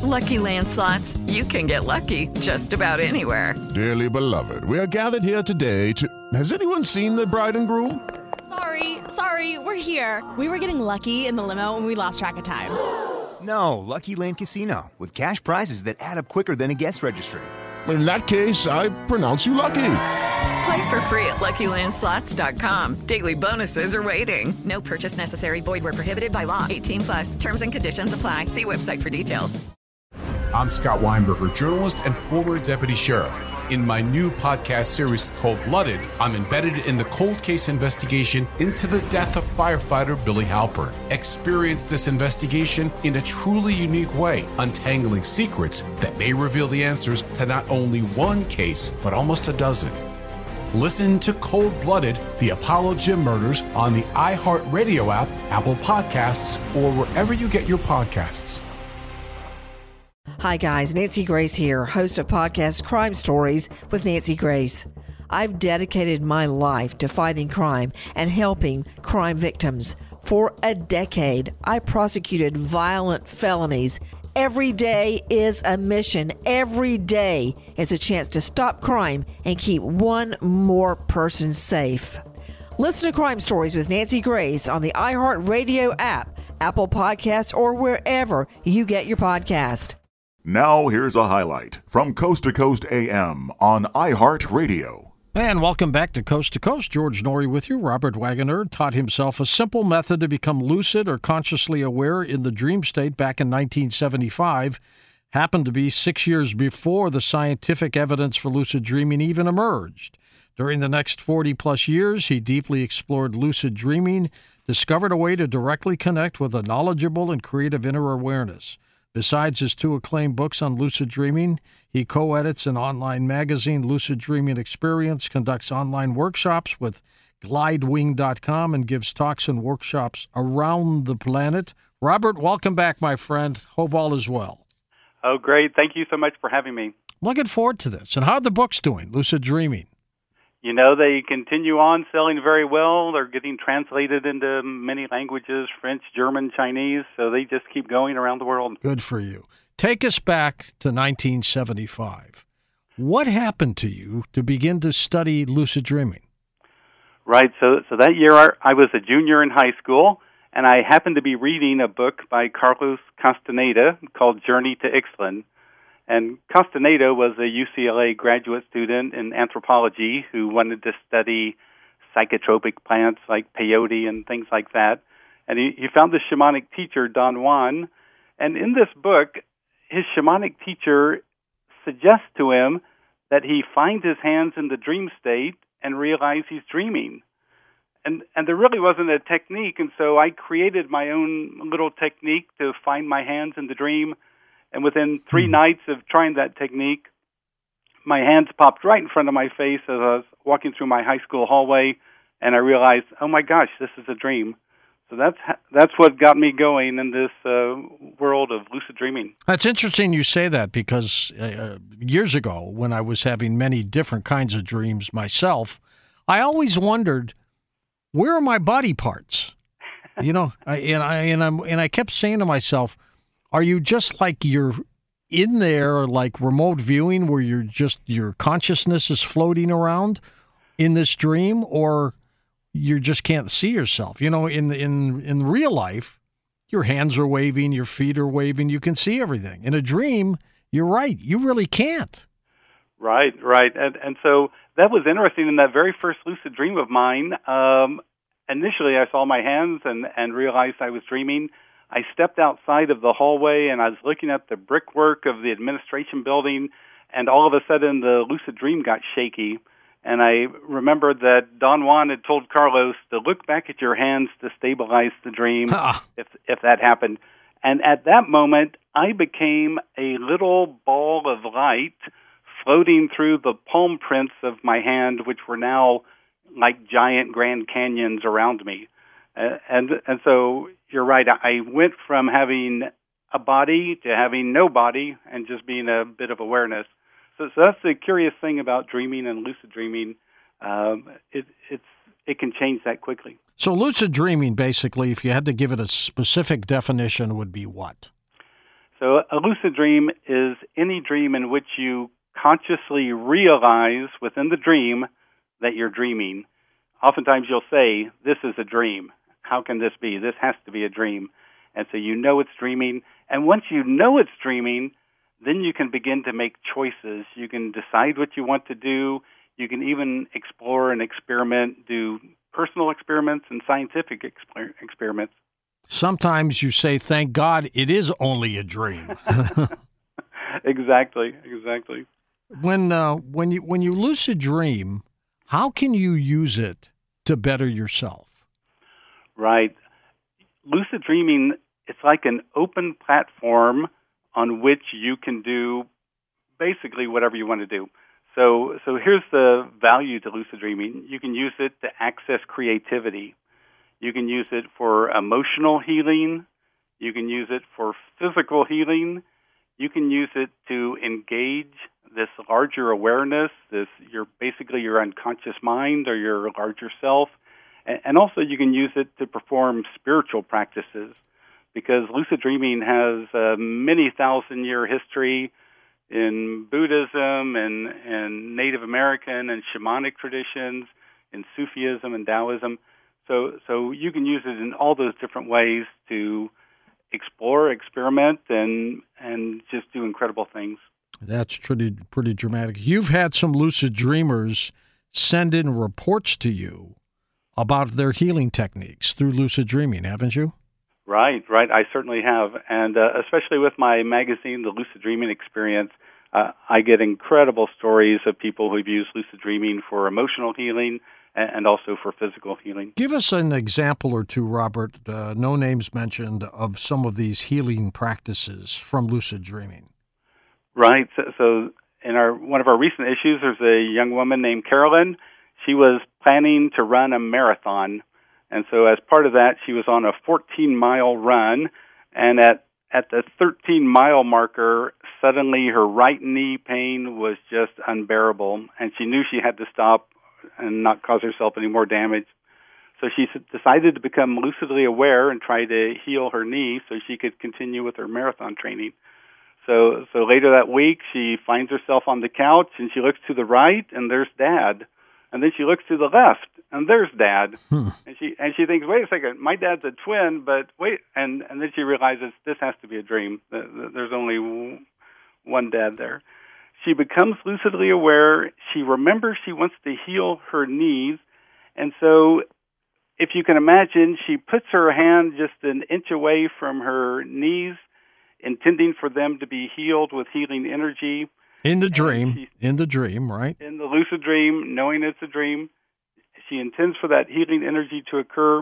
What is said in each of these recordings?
Lucky Land Slots, you can get lucky just about anywhere. Dearly beloved, we are gathered here today to... Has anyone seen the bride and groom? Sorry, we're here. We were getting lucky in the limo and we lost track of time. No, Lucky Land Casino, with cash prizes that add up quicker than a guest registry. In that case, I pronounce you lucky. Play for free at LuckyLandSlots.com. Daily bonuses are waiting. No purchase necessary. Void where prohibited by law. 18+. Terms and conditions apply. See website for details. I'm Scott Weinberger, journalist and former deputy sheriff. In my new podcast series, Cold-Blooded, I'm embedded in the cold case investigation into the death of firefighter Billy Halpern. Experience this investigation in a truly unique way, untangling secrets that may reveal the answers to not only one case, but almost a dozen. Listen to Cold-Blooded, The Apollo Gym Murders on the iHeartRadio app, Apple Podcasts, or wherever you get your podcasts. Hi guys, Nancy Grace here, host of podcast Crime Stories with Nancy Grace. I've dedicated my life to fighting crime and helping crime victims. For a decade, I prosecuted violent felonies. Every day is a mission. Every day is a chance to stop crime and keep one more person safe. Listen to Crime Stories with Nancy Grace on the iHeartRadio app, Apple Podcasts, or wherever you get your podcast. Now here's a highlight from Coast to Coast AM on iHeartRadio. And welcome back to Coast. George Norrie with you. Robert Wagner taught himself a simple method to become lucid or consciously aware in the dream state back in 1975. Happened to be 6 years before the scientific evidence for lucid dreaming even emerged. During the next 40-plus years, he deeply explored lucid dreaming, discovered a way to directly connect with a knowledgeable and creative inner awareness. Besides his two acclaimed books on lucid dreaming, he co-edits an online magazine, Lucid Dreaming Experience, conducts online workshops with glidewing.com, and gives talks and workshops around the planet. Robert, welcome back, my friend. Hope all is well. Oh, great. Thank you so much for having me. Looking forward to this. And how are the books doing, Lucid Dreaming? You know, they continue on selling very well. They're getting translated into many languages, French, German, Chinese, so they just keep going around the world. Good for you. Take us back to 1975. What happened to you to begin to study lucid dreaming? Right, so that year I was a junior in high school, and I happened to be reading a book by Carlos Castaneda called Journey to Ixtlan. And Castaneda was a UCLA graduate student in anthropology who wanted to study psychotropic plants like peyote and things like that. And he found this shamanic teacher, Don Juan. And in this book, his shamanic teacher suggests to him that he find his hands in the dream state and realize he's dreaming. And there really wasn't a technique, and so I created my own little technique to find my hands in the dream. And within 3 nights of trying that technique, my hands popped right in front of my face as I was walking through my high school hallway, and I realized, oh my gosh, this is a dream. So that's what got me going in this world of lucid dreaming. That's interesting you say that, because years ago, when I was having many different kinds of dreams myself, I always wondered, where are my body parts? You know, I kept saying to myself, are you just like you're in there, like remote viewing, where your consciousness is floating around in this dream, or you just can't see yourself? You know, in real life, your hands are waving, your feet are waving, you can see everything. In a dream, you're right, you really can't. Right. And so that was interesting in that very first lucid dream of mine. Initially, I saw my hands and realized I was dreaming. I stepped outside of the hallway, and I was looking at the brickwork of the administration building, and all of a sudden the lucid dream got shaky. And I remembered that Don Juan had told Carlos to look back at your hands to stabilize the dream if that happened. And at that moment, I became a little ball of light floating through the palm prints of my hand, which were now like giant Grand Canyons around me. And so you're right. I went from having a body to having no body and just being a bit of awareness. So that's the curious thing about dreaming and lucid dreaming. It can change that quickly. So lucid dreaming, basically, if you had to give it a specific definition, would be what? So a lucid dream is any dream in which you consciously realize within the dream that you're dreaming. Oftentimes you'll say, this is a dream. How can this be? This has to be a dream. And so you know it's dreaming. And once you know it's dreaming, then you can begin to make choices. You can decide what you want to do. You can even explore and experiment, do personal experiments and scientific experiments. Sometimes you say, thank God it is only a dream. Exactly. When you lucid dream, how can you use it to better yourself? Right. Lucid dreaming, it's like an open platform on which you can do basically whatever you want to do. So here's the value to lucid dreaming. You can use it to access creativity. You can use it for emotional healing. You can use it for physical healing. You can use it to engage this larger awareness, your unconscious mind or your larger self. And also you can use it to perform spiritual practices, because lucid dreaming has a many thousand-year history in Buddhism and Native American and shamanic traditions, in Sufism and Taoism. So you can use it in all those different ways to explore, experiment, and just do incredible things. That's pretty dramatic. You've had some lucid dreamers send in reports to you about their healing techniques through lucid dreaming, haven't you? Right. I certainly have. And especially with my magazine, The Lucid Dreaming Experience, I get incredible stories of people who've used lucid dreaming for emotional healing and also for physical healing. Give us an example or two, Robert, no names mentioned, of some of these healing practices from lucid dreaming. Right. So in one of our recent issues, there's a young woman named Carolyn. She was planning to run a marathon. And so as part of that, she was on a 14-mile run. And at the 13-mile marker, suddenly her right knee pain was just unbearable. And she knew she had to stop and not cause herself any more damage. So she decided to become lucidly aware and try to heal her knee so she could continue with her marathon training. So later that week, she finds herself on the couch, and she looks to the right, and there's Dad. And then she looks to the left, and there's Dad. And she thinks, wait a second, my dad's a twin, but wait. And then she realizes this has to be a dream. There's only one Dad there. She becomes lucidly aware. She remembers she wants to heal her knees. And so if you can imagine, she puts her hand just an inch away from her knees, intending for them to be healed with healing energy. In the dream, right? In the lucid dream, knowing it's a dream. She intends for that healing energy to occur.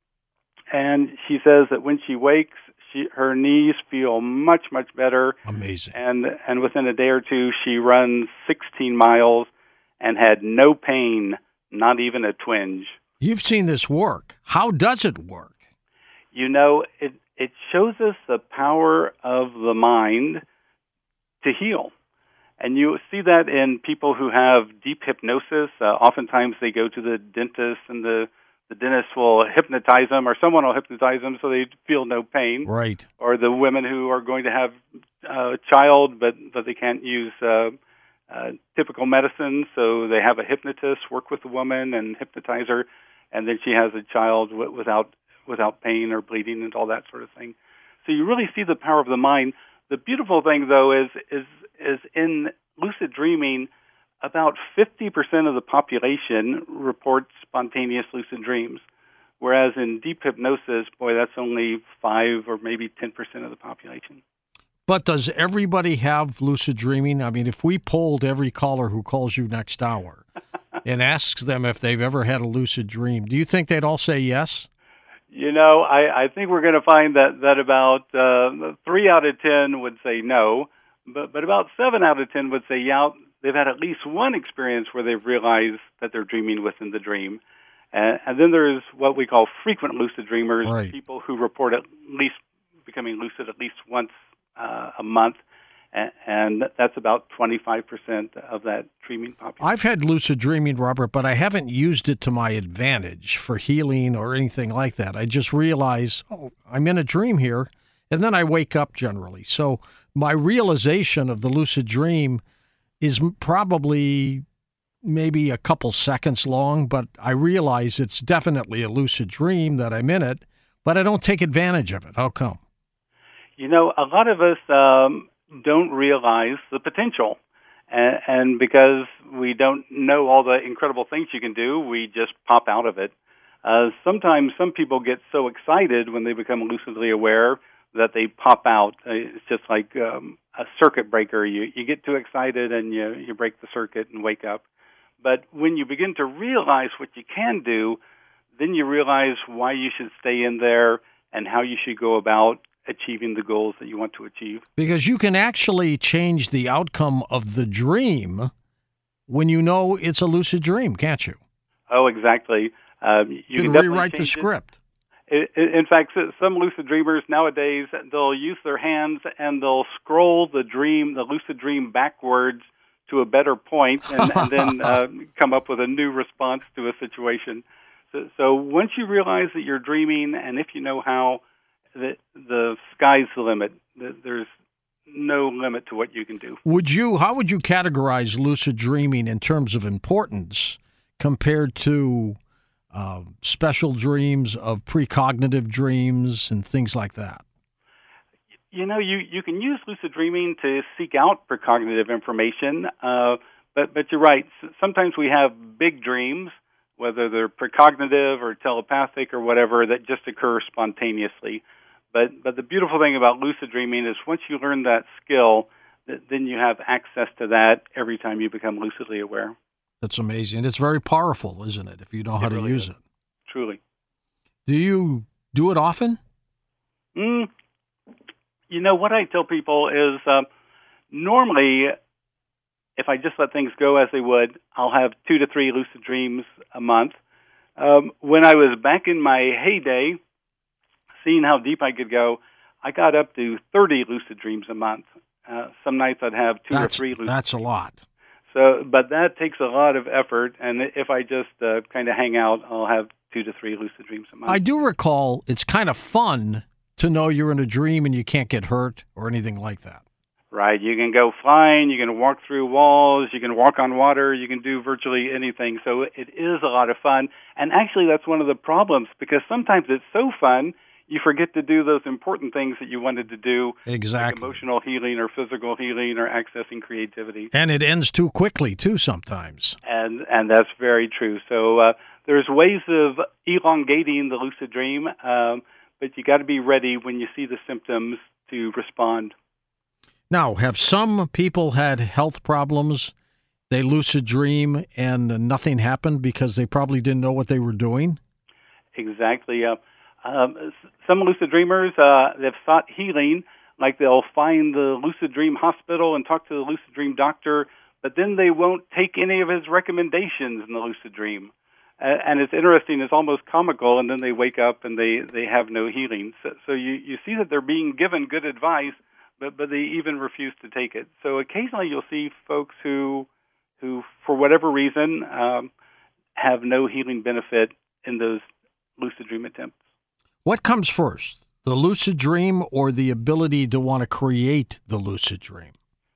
And she says that when she wakes, her knees feel much, much better. Amazing. And within a day or two, she runs 16 miles and had no pain, not even a twinge. You've seen this work. How does it work? You know, it shows us the power of the mind to heal. And you see that in people who have deep hypnosis. Oftentimes they go to the dentist, and the dentist will hypnotize them, or someone will hypnotize them so they feel no pain. Right. Or the women who are going to have a child, but they can't use typical medicine, so they have a hypnotist work with the woman and hypnotize her, and then she has a child without pain or bleeding and all that sort of thing. So you really see the power of the mind. The beautiful thing, though, is in lucid dreaming, about 50% of the population reports spontaneous lucid dreams, whereas in deep hypnosis, that's only 5 or maybe 10% of the population. But does everybody have lucid dreaming? I mean, if we polled every caller who calls you next hour and asks them if they've ever had a lucid dream, do you think they'd all say yes? You know, I think we're going to find that about 3 out of 10 would say no, but about 7 out of 10 would say yeah, they've had at least one experience where they've realized that they're dreaming within the dream. And then there's what we call frequent lucid dreamers, right. People who report at least becoming lucid at least once a month, and that's about 25% of that dreaming population. I've had lucid dreaming, Robert, but I haven't used it to my advantage for healing or anything like that. I just realize, I'm in a dream here, and then I wake up generally. So my realization of the lucid dream is probably maybe a couple seconds long, but I realize it's definitely a lucid dream, that I'm in it, but I don't take advantage of it. How come? You know, a lot of us don't realize the potential. And because we don't know all the incredible things you can do, we just pop out of it. Sometimes some people get so excited when they become lucidly aware that they pop out. It's just like a circuit breaker. You get too excited and you break the circuit and wake up. But when you begin to realize what you can do, then you realize why you should stay in there and how you should go about achieving the goals that you want to achieve. Because you can actually change the outcome of the dream when you know it's a lucid dream, can't you? Oh, exactly. You can rewrite the script. In fact, some lucid dreamers nowadays, they'll use their hands and they'll scroll the lucid dream backwards to a better point and then come up with a new response to a situation. So once you realize that you're dreaming, and if you know how, the sky's the limit. There's no limit to what you can do. How would you categorize lucid dreaming in terms of importance compared to special dreams of precognitive dreams and things like that? You know, you can use lucid dreaming to seek out precognitive information, but you're right. Sometimes we have big dreams, whether they're precognitive or telepathic or whatever, that just occur spontaneously. But the beautiful thing about lucid dreaming is once you learn that skill, then you have access to that every time you become lucidly aware. That's amazing. It's very powerful, isn't it, if you know how to use it? Truly. Do you do it often? You know, what I tell people is normally, if I just let things go as they would, I'll have 2 to 3 lucid dreams a month. When I was back in my heyday, seeing how deep I could go, I got up to 30 lucid dreams a month. Some nights I'd have 2 or 3 lucid That's a lot. So, but that takes a lot of effort, and if I just kind of hang out, I'll have 2 to 3 lucid dreams a month. I do recall it's kind of fun to know you're in a dream and you can't get hurt or anything like that. Right. You can go flying, you can walk through walls, you can walk on water, you can do virtually anything. So it is a lot of fun. And actually, that's one of the problems, because sometimes it's so fun, you forget to do those important things that you wanted to do. Exactly. Like emotional healing or physical healing or accessing creativity. And it ends too quickly, too, sometimes. And that's very true. So there's ways of elongating the lucid dream, but you got to be ready when you see the symptoms to respond. Now, have some people had health problems, they lucid dream, and nothing happened because they probably didn't know what they were doing? Exactly. Some lucid dreamers, they've sought healing, like they'll find the lucid dream hospital and talk to the lucid dream doctor, but then they won't take any of his recommendations in the lucid dream. And it's interesting, it's almost comical, and then they wake up and they have no healing. So you see that they're being given good advice, but they even refuse to take it. So occasionally you'll see folks who for whatever reason, have no healing benefit in those lucid dream attempts. What comes first, the lucid dream or the ability to want to create the lucid dream?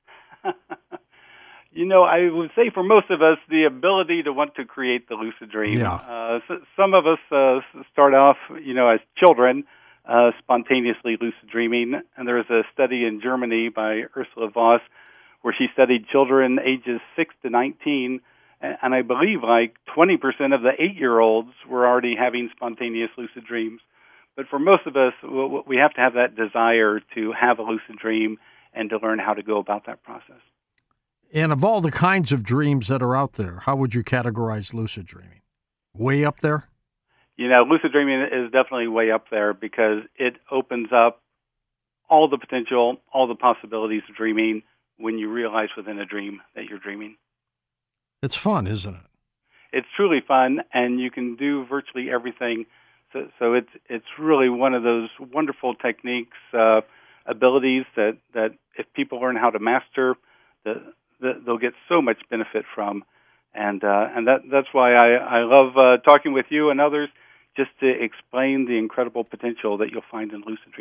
You know, I would say for most of us, the ability to want to create the lucid dream. Yeah. Some of us start off, as children, spontaneously lucid dreaming. And there was a study in Germany by Ursula Voss where she studied children ages 6 to 19, and I believe like 20% of the 8-year-olds were already having spontaneous lucid dreams. But for most of us, we have to have that desire to have a lucid dream and to learn how to go about that process. And of all the kinds of dreams that are out there, how would you categorize lucid dreaming? Way up there? Lucid dreaming is definitely way up there because it opens up all the potential, all the possibilities of dreaming when you realize within a dream that you're dreaming. It's fun, isn't it? It's truly fun, and you can do virtually everything. So it's really one of those wonderful techniques, abilities that if people learn how to master, they'll get so much benefit from. And that's why I love talking with you and others, just to explain the incredible potential that you'll find in lucid dreaming.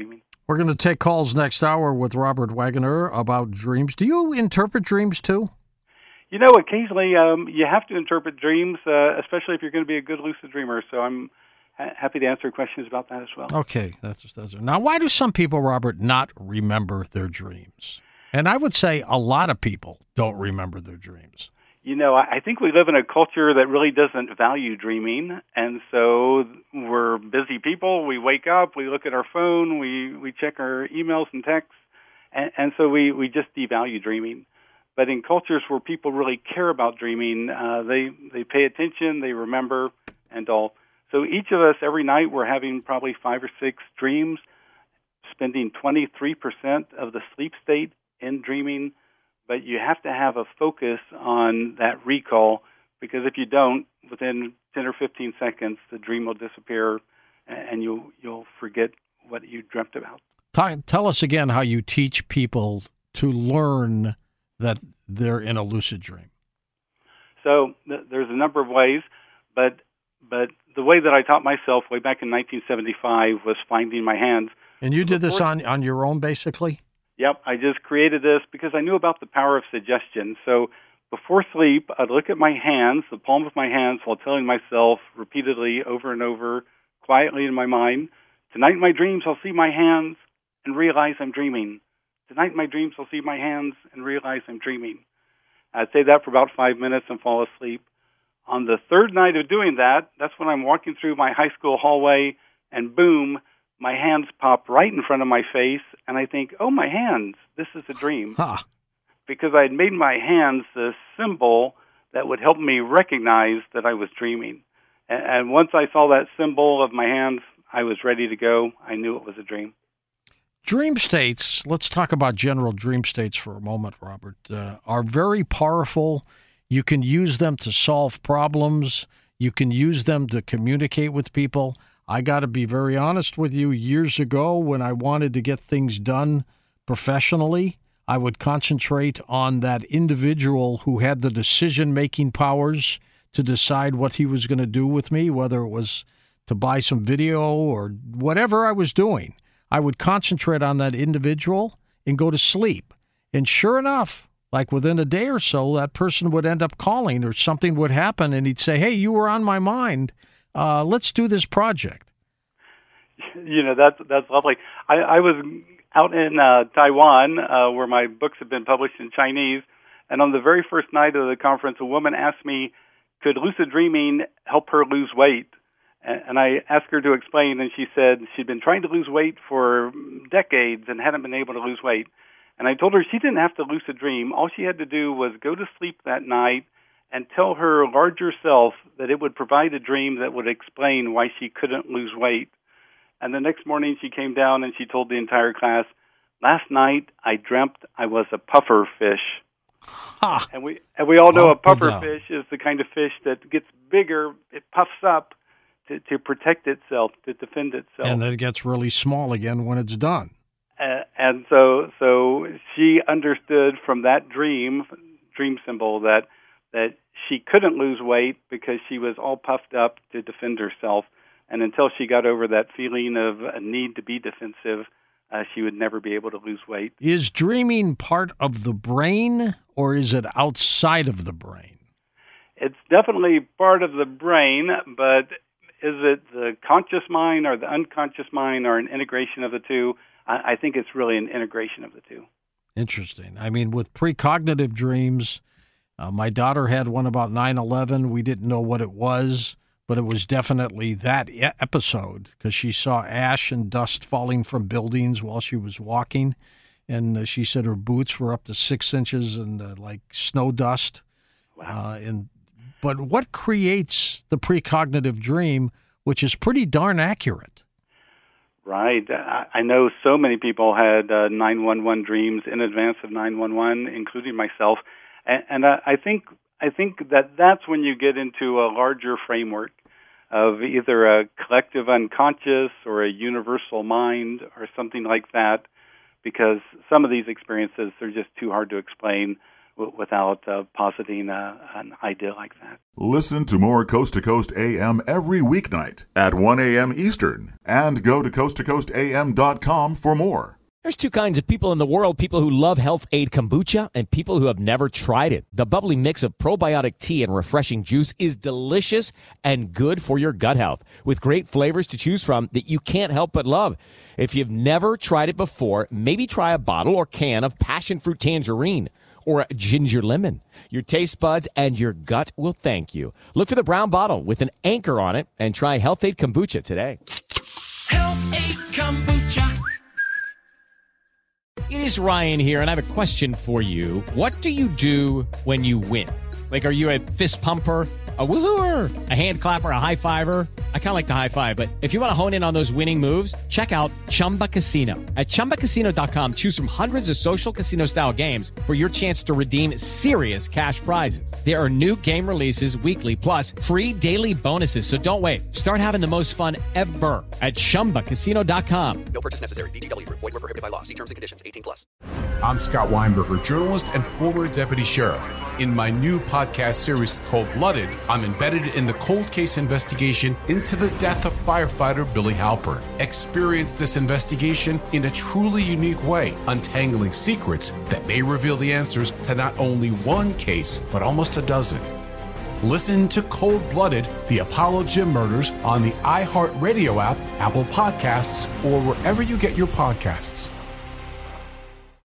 We're going to take calls next hour with Robert Waggoner about dreams. Do you interpret dreams too? You know, occasionally you have to interpret dreams, especially if you're going to be a good lucid dreamer. So I'm happy to answer questions about that as well. Okay. That's now, why do some people, Robert, not remember their dreams? And I would say a lot of people don't remember their dreams. You know, I think we live in a culture that really doesn't value dreaming, and so we're busy people. We wake up, we look at our phone, we check our emails and texts, and so we just devalue dreaming. But in cultures where people really care about dreaming, they pay attention, they remember, and all. So each of us, every night, we're having probably 5 or 6 dreams, spending 23% of the sleep state in dreaming. But you have to have a focus on that recall, because if you don't, within 10 or 15 seconds, the dream will disappear, and you'll forget what you dreamt about. Tell us again how you teach people to learn that they're in a lucid dream. So there's a number of ways, but the way that I taught myself way back in 1975 was finding my hands. And you did this on your own, basically? Yep, I just created this because I knew about the power of suggestion. So before sleep, I'd look at my hands, the palm of my hands, while telling myself repeatedly over and over, quietly in my mind, tonight in my dreams I'll see my hands and realize I'm dreaming. Tonight in my dreams I'll see my hands and realize I'm dreaming. I'd say that for about 5 minutes and fall asleep. On the third night of doing that, that's when I'm walking through my high school hallway, and boom, my hands pop right in front of my face, and I think, oh, my hands, this is a dream. Huh. Because I had made my hands the symbol that would help me recognize that I was dreaming. And once I saw that symbol of my hands, I was ready to go. I knew it was a dream. Dream states, let's talk about general dream states for a moment, Robert, are very powerful. You can use them to solve problems. You can use them to communicate with people. I got to be very honest with you. Years ago, when I wanted to get things done professionally, I would concentrate on that individual who had the decision-making powers to decide what he was going to do with me, whether it was to buy some video or whatever I was doing. I would concentrate on that individual and go to sleep. And sure enough, like within a day or so, that person would end up calling or something would happen, and he'd say, hey, you were on my mind. Let's do this project. You know, that's lovely. I was out in Taiwan where my books have been published in Chinese, and on the very first night of the conference, a woman asked me, could lucid dreaming help her lose weight? And I asked her to explain, and she said she'd been trying to lose weight for decades and hadn't been able to lose weight. And I told her she didn't have to lucid dream. All she had to do was go to sleep that night and tell her larger self that it would provide a dream that would explain why she couldn't lose weight. And the next morning she came down and she told the entire class, last night I dreamt I was a puffer fish. Ha. And we all know a puffer fish is the kind of fish that gets bigger, it puffs up to protect itself, to defend itself. And then it gets really small again when it's done. And so she understood from that dream symbol that she couldn't lose weight because she was all puffed up to defend herself. And until she got over that feeling of a need to be defensive, she would never be able to lose weight. Is dreaming part of the brain, or is it outside of the brain? It's definitely part of the brain, but is it the conscious mind or the unconscious mind or an integration of the two? I think it's really an integration of the two. Interesting. I mean, with precognitive dreams, my daughter had one about 9/11. We didn't know what it was, but it was definitely that episode because she saw ash and dust falling from buildings while she was walking. And she said her boots were up to 6 inches and like snow dust. Wow. But what creates the precognitive dream, which is pretty darn accurate? Right. I know so many people had 911 dreams in advance of 911, including myself. And I think that's when you get into a larger framework of either a collective unconscious or a universal mind or something like that, because some of these experiences, they're just too hard to explain without positing an idea like that. Listen to more Coast to Coast AM every weeknight at 1 a.m. Eastern, and go to coasttocoastam.com for more. There's two kinds of people in the world, people who love Health Aid Kombucha and people who have never tried it. The bubbly mix of probiotic tea and refreshing juice is delicious and good for your gut health, with great flavors to choose from that you can't help but love. If you've never tried it before, maybe try a bottle or can of passion fruit tangerine or a ginger lemon. Your taste buds and your gut will thank you. Look for the brown bottle with an anchor on it and try Health Aid Kombucha today. Health Aid Kombucha. It is Ryan here, and I have a question for you. What do you do when you win? Like, are you a fist pumper, a woohooer, a hand clapper, a high fiver? I kind of like the high five, but if you want to hone in on those winning moves, check out Chumba Casino. At ChumbaCasino.com, choose from hundreds of social casino-style games for your chance to redeem serious cash prizes. There are new game releases weekly, plus free daily bonuses, so don't wait. Start having the most fun ever at ChumbaCasino.com. No purchase necessary. VGW. Void where prohibited by law. See terms and conditions. 18+. I'm Scott Weinberger, journalist and former deputy sheriff. In my new podcast series, Cold Blooded, I'm embedded in the cold case investigation into the death of firefighter Billy Halpern. Experience this investigation in a truly unique way, untangling secrets that may reveal the answers to not only one case, but almost a dozen. Listen to Cold Blooded, the Apollo Gym Murders on the iHeartRadio app, Apple Podcasts, or wherever you get your podcasts.